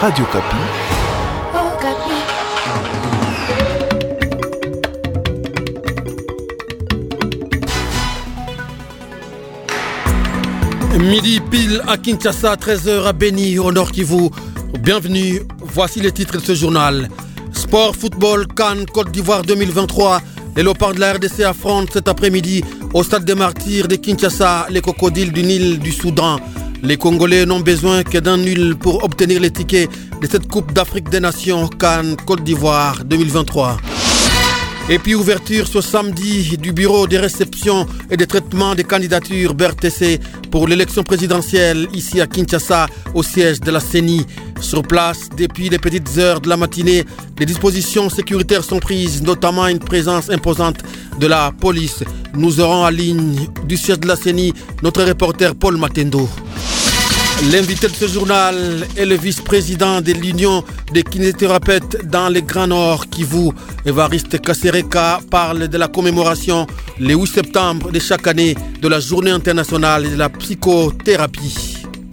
Radio Kapi. Midi pile à Kinshasa, 13h à Beni, au Nord Kivu. Bienvenue, voici les titres de ce journal. Sport, football, CAN, Côte d'Ivoire 2023. Les Léopards de la RDC affrontent cet après-midi au stade des Martyrs de Kinshasa les crocodiles du Nil du Soudan. Les Congolais n'ont besoin que d'un nul pour obtenir les tickets de cette Coupe d'Afrique des Nations CAN Côte d'Ivoire 2023. Et puis ouverture ce samedi du bureau des réceptions et des traitements des candidatures BRTC pour l'élection présidentielle ici à Kinshasa au siège de la CENI. Sur place, depuis les petites heures de la matinée, les dispositions sécuritaires sont prises, notamment une présence imposante de la police. Nous aurons en ligne du siège de la CENI notre reporter Paul Matendo. L'invité de ce journal est le vice-président de l'Union des kinésithérapeutes dans les Grands Nord Kivu. Évariste Kassereka parle de la commémoration le 8 septembre de chaque année de la Journée internationale de la psychothérapie.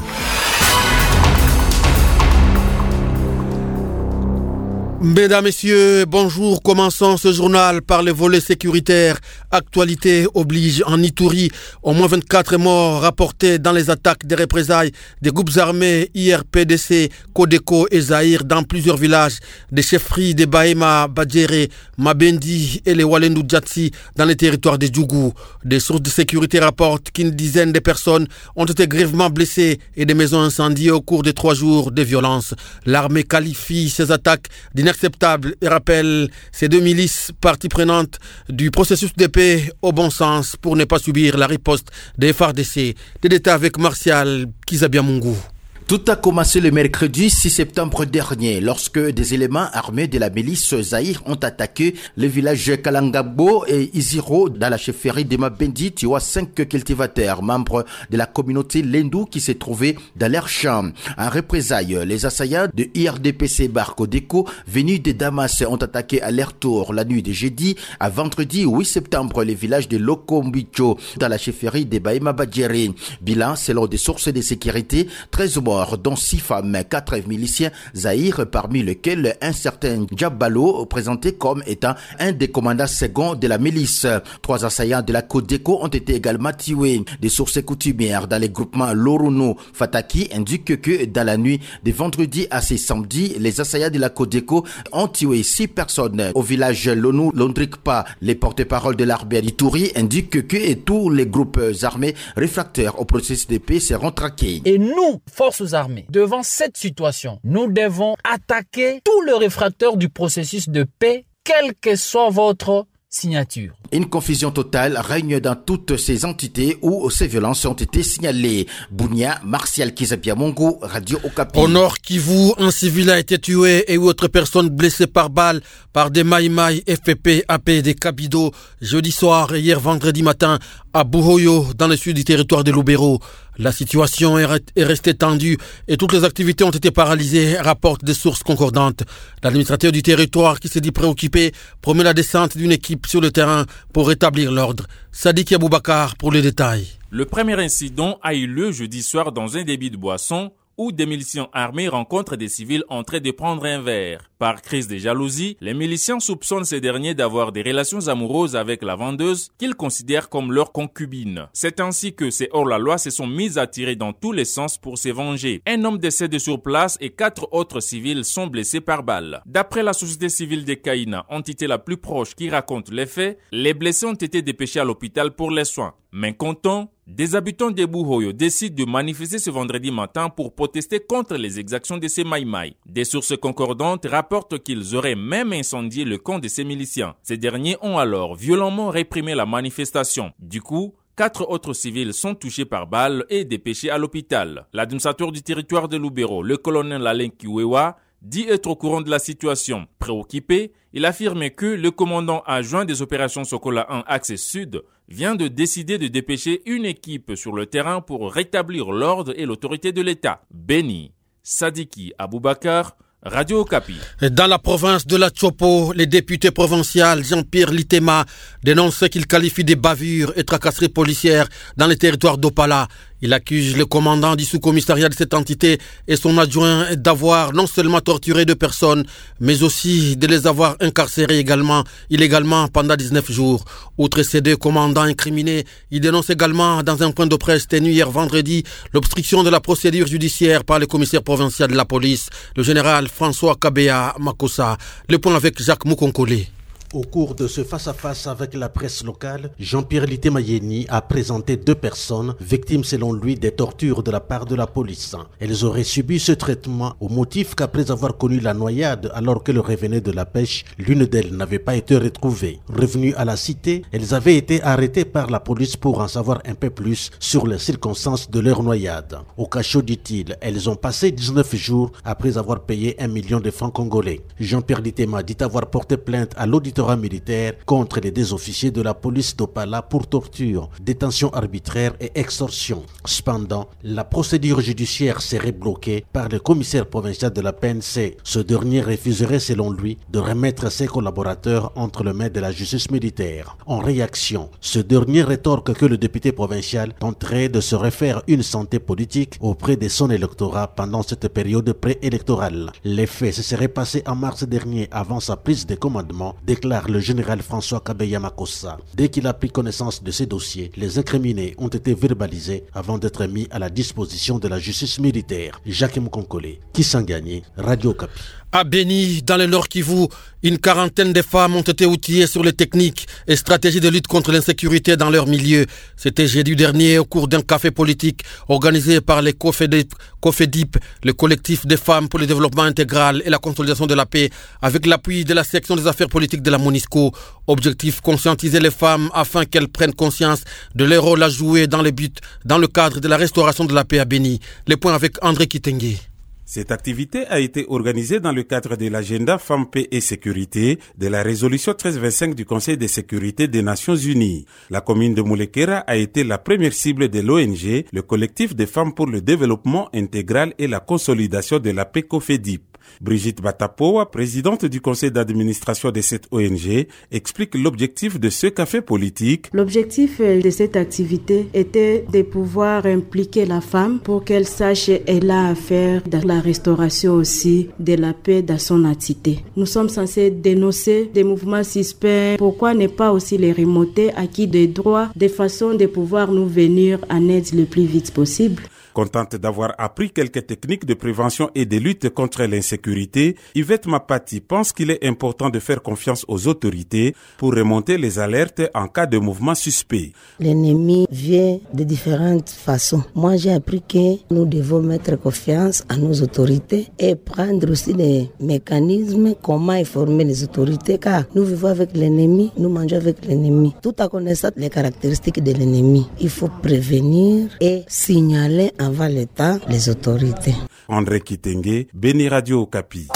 Mesdames, Messieurs, bonjour. Commençons ce journal par le volet sécuritaire. Actualité oblige en Ituri. Au moins 24 morts rapportés dans les attaques des représailles des groupes armés IRPDC, Codeco et Zaïre dans plusieurs villages des chefferies de Bahema, Badjere, Mabendi et les Walendu Djatsi dans les territoires de Djougou. Des sources de sécurité rapportent qu'une dizaine de personnes ont été grièvement blessées et des maisons incendiées au cours des 3 jours de violence. L'armée qualifie ces attaques d'inacceptables et rappelle ces 2 milices parties prenantes du processus de paix au bon sens pour ne pas subir la riposte des FARDC. Des détails avec Martial Kizabiamungu. Tout a commencé le mercredi 6 septembre dernier lorsque des éléments armés de la milice Zaïre ont attaqué le village Kalangabo et Iziro dans la chefferie de Mabendi, tuant 5 cultivateurs membres de la communauté Lendu qui se trouvaient dans leur champ. En représailles, les assaillants de IRDPC Barcodeco venus de Damas ont attaqué à leur tour la nuit de jeudi à vendredi 8 septembre le village de Lokombicho dans la chefferie de Bahema Badjere. Bilan selon des sources de sécurité, 13 morts dont 6 femmes, 4 miliciens Zaïre, parmi lesquels un certain Djabalo présenté comme étant un des commandants seconds de la milice. 3 assaillants de la Codeco ont été également tués. Des sources coutumières dans les groupements Loruno Fataki indiquent que dans la nuit de vendredi à ce samedi, les assaillants de la Codeco ont tué 6 personnes au village Lonu Londrikpa. Les porte-paroles de l'armée d'Ituri indiquent que tous les groupes armés réfractaires au processus de paix seront traqués. Et nous, forces armées, devant cette situation, nous devons attaquer tous les réfractaires du processus de paix, quelle que soit votre signature. Une confusion totale règne dans toutes ces entités où ces violences ont été signalées. Bounia, Martial Kizabiamungu, Radio Okapi. Au Nord Kivu, un civil a été tué et 8 personnes blessées par balle par des Maïmaï FPP AP des Kabido jeudi soir et hier vendredi matin à Buhoyo dans le sud du territoire de Lubero. La situation est restée tendue et toutes les activités ont été paralysées, rapportent des sources concordantes. L'administrateur du territoire qui s'est dit préoccupé promet la descente d'une équipe sur le terrain pour rétablir l'ordre. Sadiq Aboubakar pour les détails. Le premier incident a eu lieu jeudi soir dans un débit de boisson où des miliciens armés rencontrent des civils en train de prendre un verre. Par crise de jalousie, les miliciens soupçonnent ces derniers d'avoir des relations amoureuses avec la vendeuse qu'ils considèrent comme leur concubine. C'est ainsi que ces hors-la-loi se sont mis à tirer dans tous les sens pour se venger. Un homme décède sur place et 4 autres civils sont blessés par balle. D'après la société civile de Kaina, entité la plus proche qui raconte les faits, les blessés ont été dépêchés à l'hôpital pour les soins. Mécontents, des habitants de Buhoyo décident de manifester ce vendredi matin pour protester contre les exactions de ces Maïmaï. Des sources concordantes rapportent qu'ils auraient même incendié le camp de ces miliciens. Ces derniers ont alors violemment réprimé la manifestation. Du coup, 4 autres civils sont touchés par balles et dépêchés à l'hôpital. L'administrateur du territoire de Lubero, le colonel Alain Kiwewa, dit être au courant de la situation. Préoccupé, il affirme que le commandant adjoint des opérations Sokola 1 Axe Sud vient de décider de dépêcher une équipe sur le terrain pour rétablir l'ordre et l'autorité de l'État. Beni, Sadiki Aboubakar, Radio Okapi. Dans la province de la Tchopo, le député provincial Jean-Pierre Litema dénonce ce qu'il qualifie de bavures et tracasseries policières dans les territoires d'Opala. Il accuse le commandant du sous-commissariat de cette entité et son adjoint d'avoir non seulement torturé 2 personnes, mais aussi de les avoir incarcérés illégalement pendant 19 jours. Outre ces 2 commandants incriminés, il dénonce également dans un point de presse tenu hier vendredi l'obstruction de la procédure judiciaire par le commissaire provincial de la police, le général François Kabeya Makossa. Le point avec Jacques Moukonkole. Au cours de ce face-à-face avec la presse locale, Jean-Pierre Litemayeni a présenté 2 personnes victimes selon lui des tortures de la part de la police. Elles auraient subi ce traitement au motif qu'après avoir connu la noyade alors qu'elles revenaient de la pêche, l'une d'elles n'avait pas été retrouvée. Revenues à la cité, elles avaient été arrêtées par la police pour en savoir un peu plus sur les circonstances de leur noyade. Au cachot, dit-il, elles ont passé 19 jours après avoir payé 1 million de francs congolais. Jean-Pierre Litema dit avoir porté plainte à l'auditeur militaire contre les 2 officiers de la police d'Opala pour torture, détention arbitraire et extorsion. Cependant, la procédure judiciaire serait bloquée par le commissaire provincial de la PNC. Ce dernier refuserait selon lui de remettre ses collaborateurs entre les mains de la justice militaire. En réaction, ce dernier rétorque que le député provincial tenterait de se refaire une santé politique auprès de son électorat pendant cette période préélectorale. Les faits se seraient passés en mars dernier avant sa prise de commandement, déclare le général François Kabeya Makossa. Dès qu'il a pris connaissance de ces dossiers, les incriminés ont été verbalisés avant d'être mis à la disposition de la justice militaire. Jacques Moukonkole, Kisangani, Radio Okapi. À Beni, dans le Nord Kivu, une quarantaine de femmes ont été outillées sur les techniques et stratégies de lutte contre l'insécurité dans leur milieu. C'était jeudi dernier au cours d'un café politique organisé par les COFEDIP, le collectif des femmes pour le développement intégral et la consolidation de la paix, avec l'appui de la section des affaires politiques de la MONUSCO. Objectif, conscientiser les femmes afin qu'elles prennent conscience de leur rôle à jouer dans le cadre de la restauration de la paix à Beni. Les points avec André Kitenge. Cette activité a été organisée dans le cadre de l'agenda Femmes, Paix et Sécurité de la résolution 1325 du Conseil de sécurité des Nations Unies. La commune de Moulekera a été la première cible de l'ONG, le collectif des femmes pour le développement intégral et la consolidation de la paix COFEDIP. Brigitte Batapoa, présidente du conseil d'administration de cette ONG, explique l'objectif de ce café politique. L'objectif de cette activité était de pouvoir impliquer la femme pour qu'elle sache elle a à faire dans la restauration aussi de la paix dans son entité. Nous sommes censés dénoncer des mouvements suspects. Pourquoi ne pas aussi les remonter acquis des droits de façon de pouvoir nous venir en aide le plus vite possible? Contente d'avoir appris quelques techniques de prévention et de lutte contre l'insécurité, Yvette Mapati pense qu'il est important de faire confiance aux autorités pour remonter les alertes en cas de mouvement suspect. L'ennemi vient de différentes façons. Moi, j'ai appris que nous devons mettre confiance à nos autorités et prendre aussi des mécanismes, comment informer les autorités, car nous vivons avec l'ennemi, nous mangeons avec l'ennemi. Tout en connaissant les caractéristiques de l'ennemi, il faut prévenir et signaler avant l'État, les autorités. André Kitenge, Beni Radio Okapi.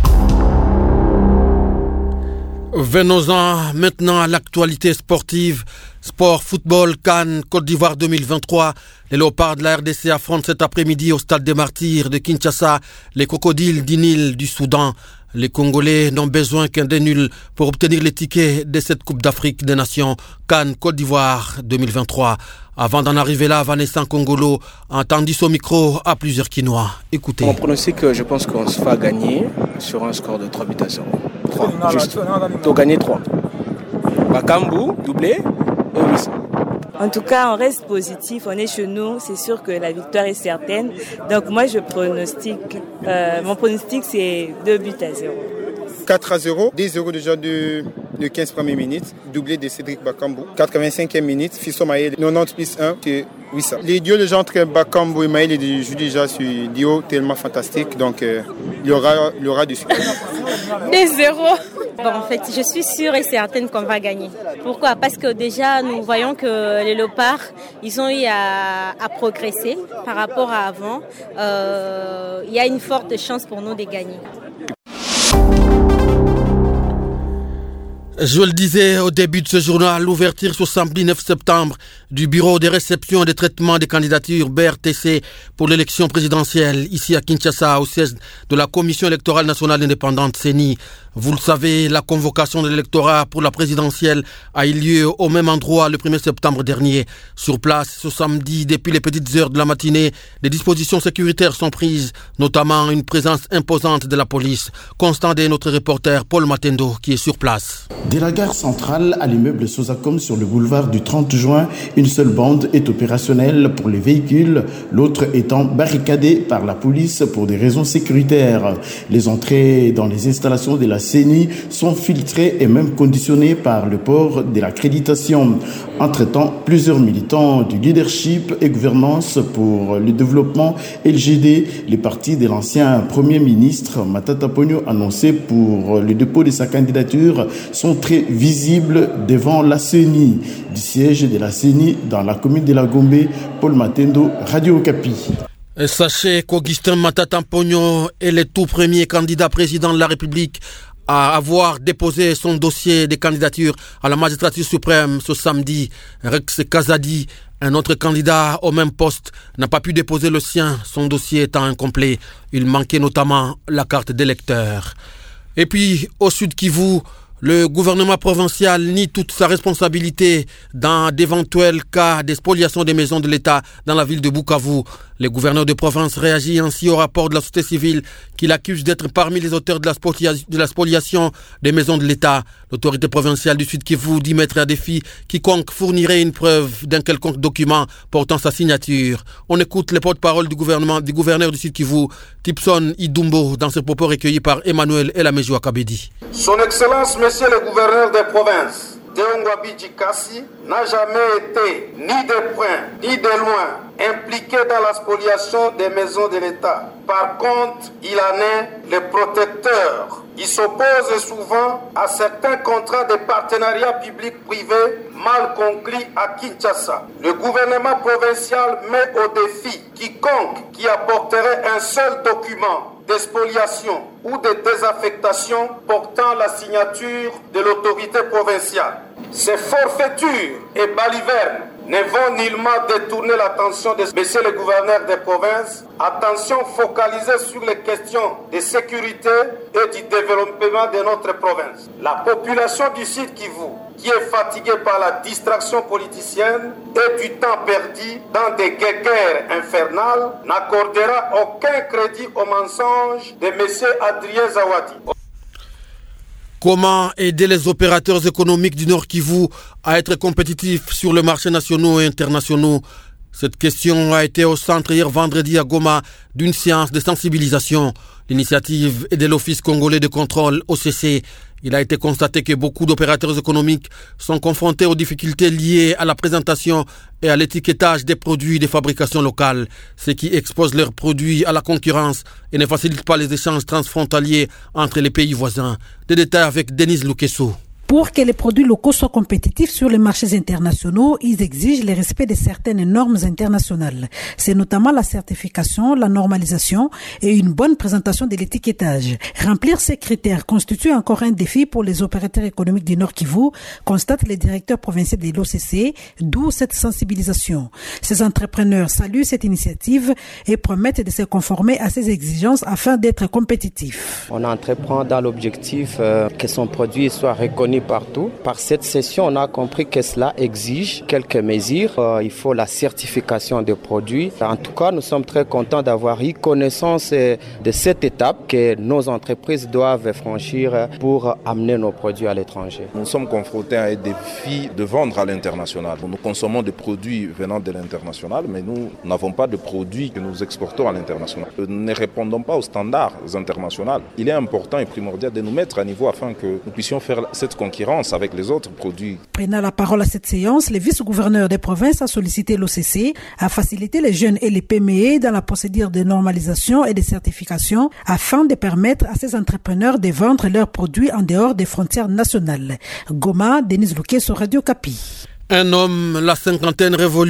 Venons-en maintenant à l'actualité sportive. Sport, football, Cannes, Côte d'Ivoire 2023. Les Léopards de la RDC affrontent cet après-midi au Stade des Martyrs de Kinshasa les Crocodiles du Nil du Soudan. Les Congolais n'ont besoin qu'un des nuls pour obtenir les tickets de cette Coupe d'Afrique des Nations Cannes Côte d'Ivoire 2023. Avant d'en arriver là, Vanessa Kongolo a tendu son micro à plusieurs Kinois. Écoutez. Mon pronostic, je pense qu'on se va gagner sur un score de 3 buts à 0. 3, juste. Pour gagner 3. Bakambu, doublé, et oui. En tout cas, on reste positif, on est chez nous, c'est sûr que la victoire est certaine. Donc moi, je pronostique, mon pronostic c'est 2 buts à 0. 4 à 0, 2-0 déjà de 15 premières minutes, doublé de Cédric Bakambu. 85e minute, Fiston Maël, 90 plus 1, c'est Wissa. Les duos déjà entre Bakambu et Maël jouent déjà sur un duo tellement fantastique, donc il y aura du succès. 2-0. Bon, en fait, je suis sûre et certaine qu'on va gagner. Pourquoi ? Parce que déjà, nous voyons que les Léopards, ils ont eu à progresser par rapport à avant. Il y a une forte chance pour nous de gagner. Je le disais au début de ce journal, l'ouverture ce samedi 9 septembre du bureau de réception et de traitement des candidatures BRTC pour l'élection présidentielle ici à Kinshasa au siège de la Commission électorale nationale indépendante CENI. Vous le savez, la convocation de l'électorat pour la présidentielle a eu lieu au même endroit le 1er septembre dernier. Sur place, ce samedi, depuis les petites heures de la matinée, des dispositions sécuritaires sont prises, notamment une présence imposante de la police. Constant est notre reporter Paul Matendo qui est sur place. De la gare centrale à l'immeuble Sosacom sur le boulevard du 30 juin, une seule bande est opérationnelle pour les véhicules, l'autre étant barricadée par la police pour des raisons sécuritaires. Les entrées dans les installations de la CENI sont filtrées et même conditionnées par le port de l'accréditation. Entre-temps, plusieurs militants du leadership et gouvernance pour le développement LGD, les partis de l'ancien Premier ministre Matata Ponyo annoncé pour le dépôt de sa candidature, sont très visibles devant la CENI. Du siège de la CENI dans la commune de la Gombe, Paul Matendo, Radio Okapi. Sachez qu'Augustin Matata Ponyo est le tout premier candidat président de la République à avoir déposé son dossier de candidature à la magistrature suprême ce samedi. Rex Kazadi, un autre candidat au même poste, n'a pas pu déposer le sien, son dossier étant incomplet. Il manquait notamment la carte d'électeur. Et puis, au Sud Kivu, le gouvernement provincial nie toute sa responsabilité dans d'éventuels cas de spoliation des maisons de l'État dans la ville de Bukavu. Le gouverneur de province réagit ainsi au rapport de la société civile qu'il accuse d'être parmi les auteurs de la spoliation des maisons de l'État. L'autorité provinciale du Sud Kivu dit mettre à défi quiconque fournirait une preuve d'un quelconque document portant sa signature. On écoute les porte-parole du gouverneur du Sud Kivu, Tipson Idumbo, dans ses propos recueillis par Emmanuel Elamejo Kabedi. Son Excellence, Monsieur le gouverneur des provinces, Deongwabi Djikasi, n'a jamais été, ni de près, ni de loin, impliqué dans la spoliation des maisons de l'État. Par contre, il en est le protecteur. Il s'oppose souvent à certains contrats de partenariat public-privé mal conclus à Kinshasa. Le gouvernement provincial met au défi quiconque qui apporterait un seul document de spoliation ou de désaffectation portant la signature de l'autorité provinciale. Ces forfaitures et balivernes ne vont nullement détourner l'attention de Monsieur le gouverneur des provinces. Attention focalisée sur les questions de sécurité et du développement de notre province. La population du Sud Kivu, qui est fatiguée par la distraction politicienne et du temps perdu dans des guerres infernales, n'accordera aucun crédit au mensonge de Monsieur Adrien Zawadi. Comment aider les opérateurs économiques du Nord Kivu à être compétitifs sur les marchés nationaux et internationaux? Cette question a été au centre hier vendredi à Goma d'une séance de sensibilisation. L'initiative est de l'Office congolais de contrôle OCC. Il a été constaté que beaucoup d'opérateurs économiques sont confrontés aux difficultés liées à la présentation et à l'étiquetage des produits de fabrication locale, ce qui expose leurs produits à la concurrence et ne facilite pas les échanges transfrontaliers entre les pays voisins. Des détails avec Denise Lukesso. Pour que les produits locaux soient compétitifs sur les marchés internationaux, ils exigent le respect de certaines normes internationales. C'est notamment la certification, la normalisation et une bonne présentation de l'étiquetage. Remplir ces critères constitue encore un défi pour les opérateurs économiques du Nord Kivu, constate le directeur provincial de l'OCC, d'où cette sensibilisation. Ces entrepreneurs saluent cette initiative et promettent de se conformer à ces exigences afin d'être compétitifs. On entreprend dans l'objectif que son produit soit reconnu partout. Par cette session, on a compris que cela exige quelques mesures. Il faut la certification des produits. En tout cas, nous sommes très contents d'avoir eu connaissance de cette étape que nos entreprises doivent franchir pour amener nos produits à l'étranger. Nous sommes confrontés à un défi de vendre à l'international. Nous consommons des produits venant de l'international, mais nous n'avons pas de produits que nous exportons à l'international. Nous ne répondons pas aux standards internationaux. Il est important et primordial de nous mettre à niveau afin que nous puissions faire cette concurrence avec les autres produits. Prenant la parole à cette séance, le vice-gouverneur des provinces a sollicité l'OCC à faciliter les jeunes et les PME dans la procédure de normalisation et de certification afin de permettre à ces entrepreneurs de vendre leurs produits en dehors des frontières nationales. Goma, Denise Luque sur Radio Okapi. Un homme, la cinquantaine révolue,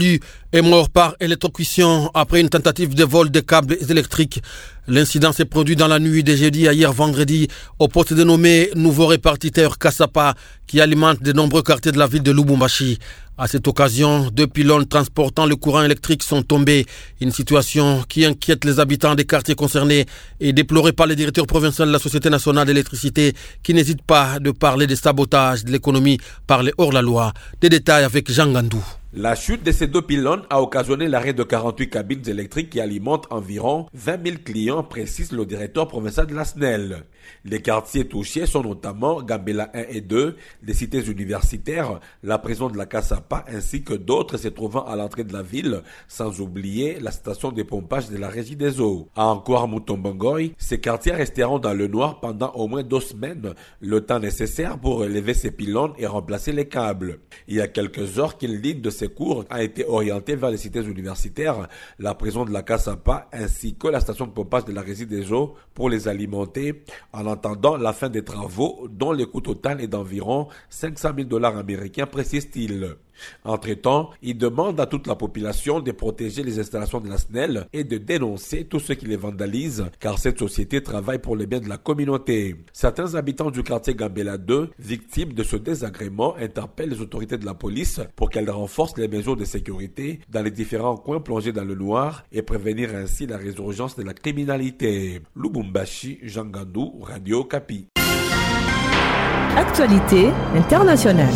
est mort par électrocution après une tentative de vol de câbles électriques. L'incident s'est produit dans la nuit de jeudi à hier vendredi au poste dénommé Nouveau Répartiteur Kassapa qui alimente de nombreux quartiers de la ville de Lubumbashi. À cette occasion, 2 pylônes transportant le courant électrique sont tombés. Une situation qui inquiète les habitants des quartiers concernés et déplorée par le directeur provincial de la Société nationale d'électricité qui n'hésite pas de parler de sabotage de l'économie par les hors-la-loi. Des détails avec Jean Gandou. La chute de ces 2 pylônes a occasionné l'arrêt de 48 cabines électriques qui alimentent environ 20 000 clients, précise le directeur provincial de la SNEL. Les quartiers touchés sont notamment Gambela 1 et 2, les cités universitaires, la prison de la Kassapa ainsi que d'autres se trouvant à l'entrée de la ville, sans oublier la station de pompage de la Régie des eaux. À Ankoar Mutombangoy, ces quartiers resteront dans le noir pendant au moins 2 semaines, le temps nécessaire pour relever ces pylônes et remplacer les câbles. Il y a quelques heures qu'une ligne de secours a été orientée vers les cités universitaires, la prison de la Kassapa ainsi que la station de pompage de la Régie des eaux pour les alimenter, en attendant la fin des travaux dont le coût total est d'environ 500 000 $ américains, précise-t-il. Entre-temps, il demande à toute la population de protéger les installations de la SNEL et de dénoncer tous ceux qui les vandalisent, car cette société travaille pour le bien de la communauté. Certains habitants du quartier Gambela 2, victimes de ce désagrément, interpellent les autorités de la police pour qu'elles renforcent les mesures de sécurité dans les différents coins plongés dans le noir et prévenir ainsi la résurgence de la criminalité. Lubumbashi, Jean Gandou, Radio Kapi. Actualité internationale.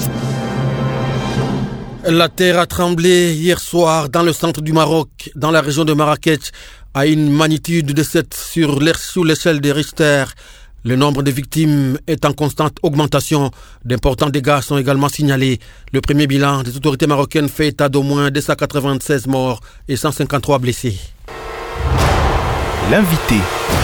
La terre a tremblé hier soir dans le centre du Maroc, dans la région de Marrakech, à une magnitude de 7 sur l'échelle de Richter. Le nombre de victimes est en constante augmentation. D'importants dégâts sont également signalés. Le premier bilan des autorités marocaines fait état d'au moins 296 morts et 153 blessés. L'invité.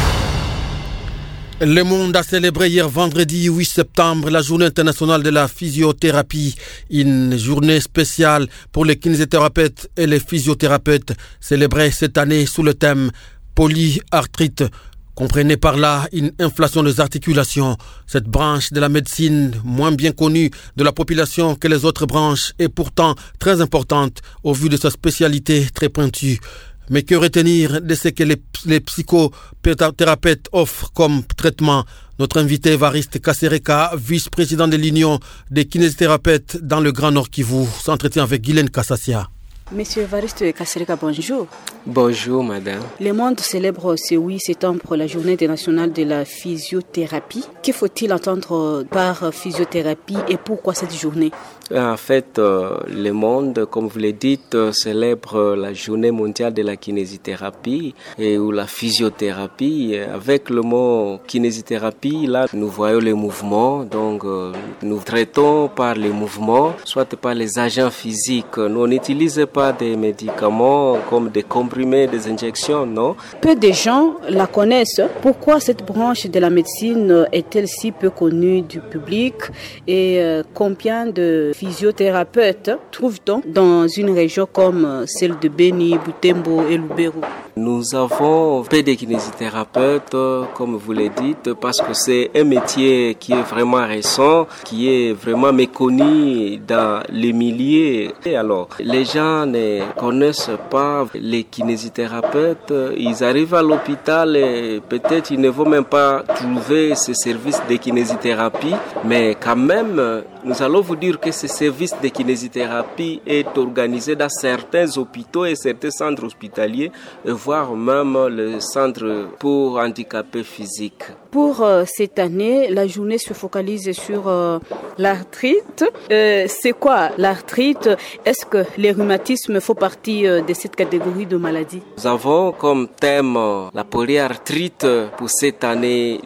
Le monde a célébré hier vendredi 8 septembre la journée internationale de la physiothérapie, une journée spéciale pour les kinésithérapeutes et les physiothérapeutes, célébrée cette année sous le thème polyarthrite. Comprenez par là une inflation des articulations. Cette branche de la médecine, moins bien connue de la population que les autres branches, est pourtant très importante au vu de sa spécialité très pointue. Mais que retenir de ce que les psychothérapeutes offrent comme traitement? Notre invité Evariste Kasereka, vice-président de l'Union des kinésithérapeutes dans le Grand Nord Kivu, s'entretient avec Guylaine Kassassia. Monsieur Evariste Kasereka, bonjour. Bonjour, madame. Le monde célèbre ce 8 septembre la journée internationale de la physiothérapie. Que faut-il entendre par physiothérapie et pourquoi cette journée? En fait, le monde, comme vous le dites, célèbre la journée mondiale de la kinésithérapie ou la physiothérapie. Avec le mot kinésithérapie, là, nous voyons les mouvements. Donc, nous traitons par les mouvements, soit par les agents physiques. Nous n'utilisons pas des médicaments comme des comprimés, des injections, non? Peu de gens la connaissent. Pourquoi cette branche de la médecine est-elle si peu connue du public et combien de physiothérapeutes trouve-t-on dans une région comme celle de Beni, Butembo et Lubero? Nous avons peu de kinésithérapeutes, comme vous le dites, parce que c'est un métier qui est vraiment récent, qui est vraiment méconnu dans les milieux. Et alors, les gens ne connaissent pas les kinésithérapeutes. Ils arrivent à l'hôpital et peut-être ils ne vont même pas trouver ce service de kinésithérapie, mais quand même, nous allons vous dire que ce service de kinésithérapie est organisé dans certains hôpitaux et certains centres hospitaliers, voire même le centre pour handicapés physiques. Pour cette année, la journée se focalise sur l'arthrite. C'est quoi l'arthrite? Est-ce que les rhumatismes font partie de cette catégorie de maladies? Nous avons comme thème la polyarthrite pour cette année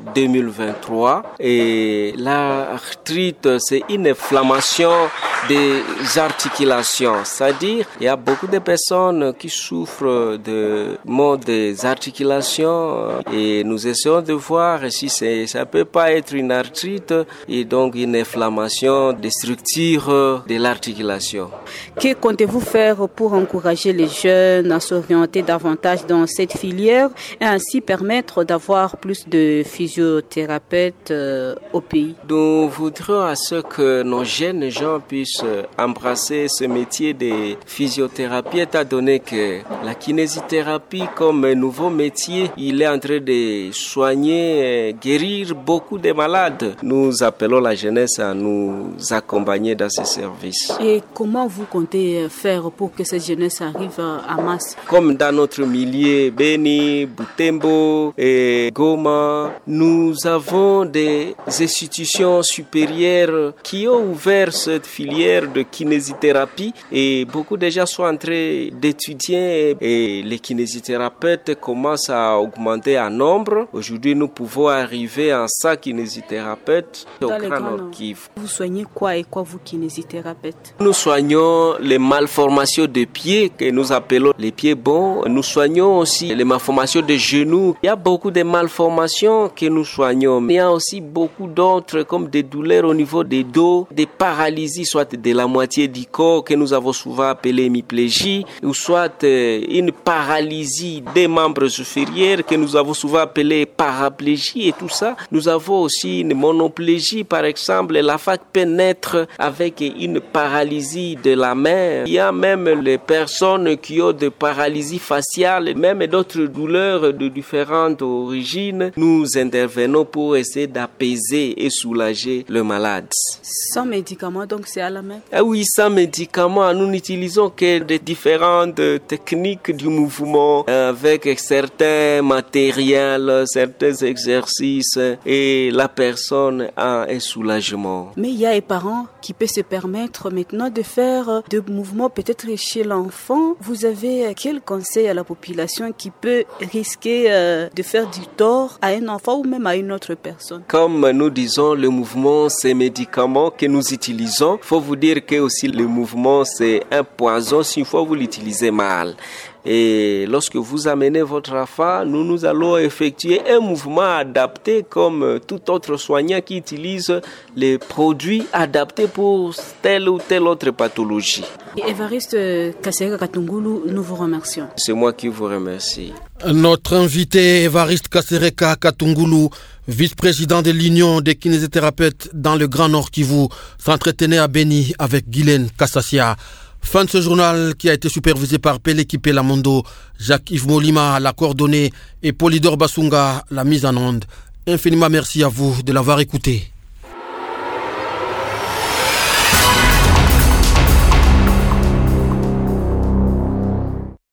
2023. Et l'arthrite, c'est une inflammation des articulations. C'est-à-dire, il y a beaucoup de personnes qui souffrent de maux des articulations et nous essayons de voir aussi, ça peut pas être une arthrite et donc une inflammation des structures de l'articulation. Que comptez-vous faire pour encourager les jeunes à s'orienter davantage dans cette filière et ainsi permettre d'avoir plus de physiothérapeutes au pays? Nous voudrions à ce que nos jeunes gens puissent embrasser ce métier de physiothérapie, étant donné que la kinésithérapie comme un nouveau métier, il est en train de soigner, guérir beaucoup de malades. Nous appelons la jeunesse à nous accompagner dans ces services. Et comment vous comptez faire pour que cette jeunesse arrive à masse? Comme dans notre milieu, Beni, Butembo et Goma, nous avons des institutions supérieures qui ont ouvert cette filière de kinésithérapie et beaucoup de gens sont en train d'étudier et les kinésithérapeutes commencent à augmenter en nombre. Aujourd'hui, nous pouvons arriver en 100 kinésithérapeutes au Grand Nord Kivu. Vous soignez quoi et quoi vous kinésithérapeutes? Nous soignons les malformations de pieds que nous appelons les pieds bons. Nous soignons aussi les malformations de genoux. Il y a beaucoup de malformations que nous soignons. Mais il y a aussi beaucoup d'autres comme des douleurs au niveau des dos, des paralysies, soit de la moitié du corps que nous avons souvent appelé hémiplégie, ou soit une paralysie des membres inférieurs que nous avons souvent appelé paraplégie et tout ça. Nous avons aussi une monoplégie, par exemple. La femme peut naître avec une paralysie de la main. Il y a même les personnes qui ont des paralysies faciales, même d'autres douleurs de différentes origines. Nous intervenons pour essayer d'apaiser et soulager le malade. Sans médicaments, donc c'est à la main? Ah oui, sans médicaments. Nous n'utilisons que des différentes techniques du mouvement avec certains matériels, certains exercices et la personne a un soulagement. Mais il y a des parents qui peuvent se permettre maintenant de faire des mouvements peut-être chez l'enfant. Vous avez quel conseil à la population qui peut risquer de faire du tort à un enfant ou même à une autre personne? Comme nous disons, le mouvement, c'est médicament que nous utilisons. Il faut vous dire que aussi le mouvement, c'est un poison s'il faut vous l'utiliser mal. Et lorsque vous amenez votre enfant, nous allons effectuer un mouvement adapté comme tout autre soignant qui utilise les produits adaptés pour telle ou telle autre pathologie. Évariste Kasereka Katungulu, nous vous remercions. C'est moi qui vous remercie. Notre invité Évariste Kasereka Katungulu, vice-président de l'Union des kinésithérapeutes dans le Grand Nord Kivu, s'entretenait à Beni avec Guylaine Kassassia. Fin de ce journal qui a été supervisé par Pelekipé Lamondo, Jacques-Yves Molima, la coordonnée, et Polydor Basunga, la mise en onde. Infiniment merci à vous de l'avoir écouté.